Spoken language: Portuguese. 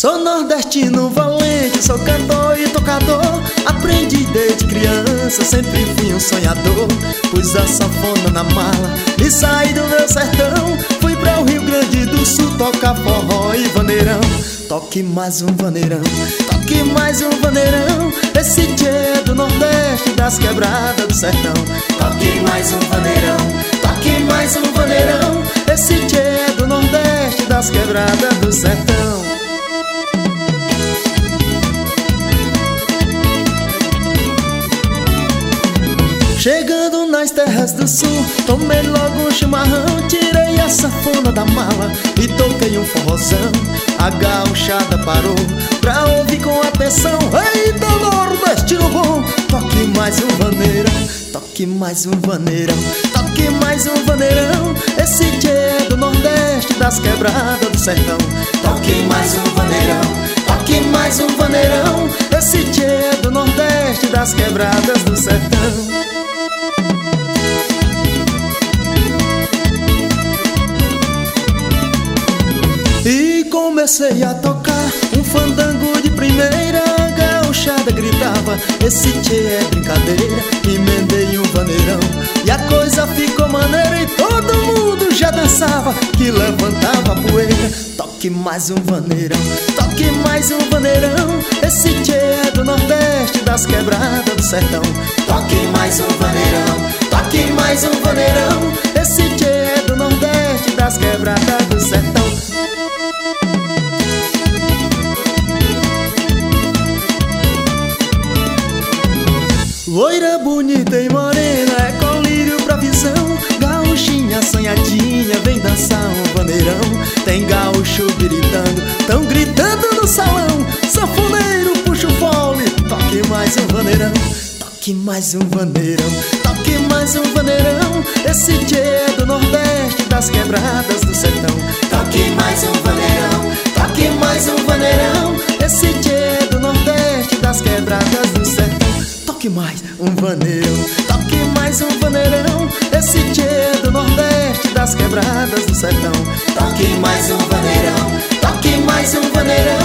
Sou nordestino valente, sou cantor e tocador. Aprendi desde criança, sempre fui um sonhador. Pus a sanfona na mala e saí do meu sertão. Fui para o Rio Grande do Sul tocar forró e vaneirão. Toque mais um vaneirão, toque mais um vaneirão. Esse tchê é do Nordeste, das quebradas do sertão. Toque mais um vaneirão, toque mais um vaneirão. Esse tchê é do Nordeste, das quebradas do sertão. Chegando nas terras do sul, tomei logo um chimarrão. Tirei a sanfona da mala e toquei um forrozão. A gauchada parou pra ouvir com atenção. Eita, nordestino bom, toque mais um vaneirão, toque mais um vaneirão, toque mais um vaneirão. Esse tchê é do Nordeste, das quebradas do sertão. Toque mais um vaneirão, toque mais um vaneirão. Esse tchê é do Nordeste, das quebradas do sertão. E comecei a tocar um fandango de primeira. A gauchada gritava, esse tchê é brincadeira. Emendei um vaneirão e a coisa ficou maneira. E todo mundo já dançava, que levantava a poeira. Toque mais um vaneirão, toque mais um vaneirão. Esse tchê é do Nordeste, das quebradas do sertão. Toque mais um vaneirão, toque mais um vaneirão. Esse tchê é do Nordeste, das quebradas do sertão. Loira bonita e morena, é colírio pra visão. Gauchinha assanhadinha, vem dançar um vaneirão. Tem gaúcho gritando, tão gritando no salão. Sanfoneiro puxa o fole, toque mais um vaneirão. Toque mais um vaneirão, toque mais um vaneirão. Esse tchê é do Nordeste, das quebradas do sertão. Toque mais um vaneirão, toque mais um vaneirão. Esse tchê é do Nordeste, das quebradas do sertão. Toque mais um vaneirão, toque mais um vaneirão. Esse tchê é do Nordeste, das quebradas do sertão. Toque mais um vaneirão, toque mais um vaneirão.